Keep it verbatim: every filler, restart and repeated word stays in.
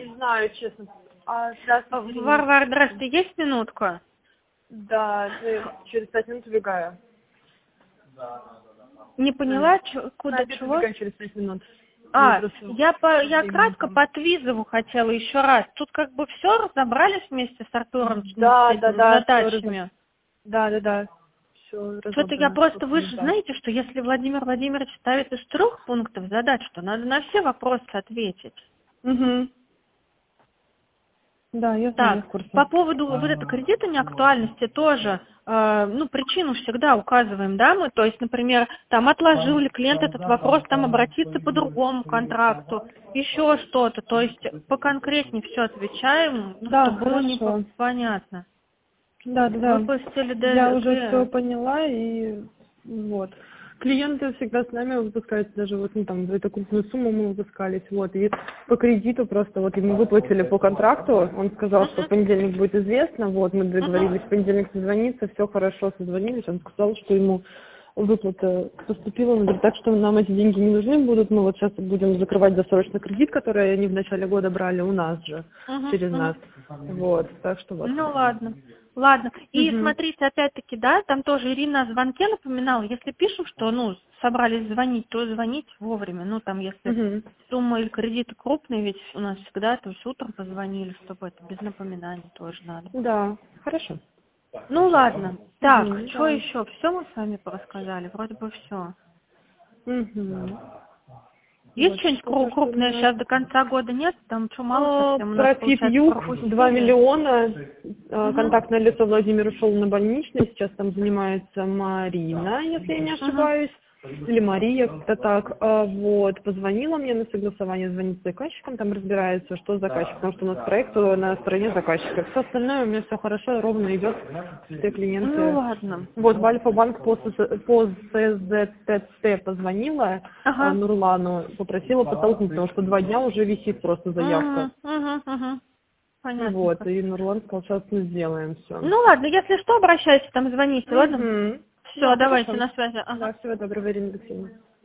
не знаю, честно. А, здравствуйте. Варвара, здравствуйте, есть минутка? Да, через пять минут убегаю. Не поняла, чё, куда, да, чего? убегаю через пять минут. А, я, по, я кратко по Твизову хотела еще раз. Тут как бы все разобрались вместе с Артуром, Да, с да, этим, да, задачами. Да, да, да. Все Что-то я разобрано. просто, вы же знаете, что если Владимир Владимирович ставит из трех пунктов задач, то надо на все вопросы ответить. Угу. Да, я знаю, я в Так, курсе. по поводу вот этого кредита неактуальности тоже, э, ну, причину всегда указываем, да, мы, то есть, например, там отложил ли клиент этот вопрос, там обратиться по другому контракту, еще что-то, то есть поконкретнее все отвечаем, ну, Да, чтобы было не хорошо. понятно. Да, да, да. Выпустили Я уже все ДЗ. поняла, и вот. Клиенты всегда с нами выпускаются, даже вот, ну, там, за эту крупную сумму мы выпускались, вот, и по кредиту просто, вот, ему выплатили по контракту, он сказал, что в понедельник будет известно, вот, мы договорились в понедельник созвониться, все хорошо, созвонились, он сказал, что ему выплата поступила, он говорит, так что нам эти деньги не нужны будут, мы вот сейчас будем закрывать досрочный кредит, который они в начале года брали у нас же, Угу, через угу. нас, вот, так что вот. Ну ладно, ладно. И Угу. смотрите, опять-таки, да, там тоже Ирина о звонке напоминала, если пишем, что, ну, собрались звонить, то звонить вовремя. Ну, там, если Угу. сумма или кредиты крупные, ведь у нас всегда, то есть утром позвонили, чтобы это без напоминаний тоже надо. Да, хорошо. Ну, ладно. Так, Угу, что да. еще? Все мы с вами порассказали? Вроде бы все. Угу. Есть Вот, что-нибудь пока кру- что у крупное меня... сейчас до конца года нет? Там что, мало А, совсем у нас, про получается, ФИП-Юг два пропустили? миллиона. А, Угу. контактное лицо Владимир ушел на больничный. Сейчас там занимается Марина, если я не Угу. ошибаюсь. Или Мария, как-то так. А, вот, позвонила мне на согласование, звонит с заказчиком, там разбирается, что заказчик, потому что у нас проект на стороне заказчика. Все остальное у меня все хорошо, ровно идет, все клиенты. Ну, ладно. Вот в Альфа-банк по, СС по СЗТЦ позвонила а, Ага. Нурлану, попросила подтолкнуть, потому что два дня уже висит просто заявка. Угу, угу, угу. Вот, Понятненько. и Нурлан сказал, сейчас мы сделаем все. Ну ладно, если что, обращайтесь, там звоните, ладно? Угу. Все, Да, давайте, хорошо. на связи. Ага. Да, всего доброго, Ирина Алексеевна.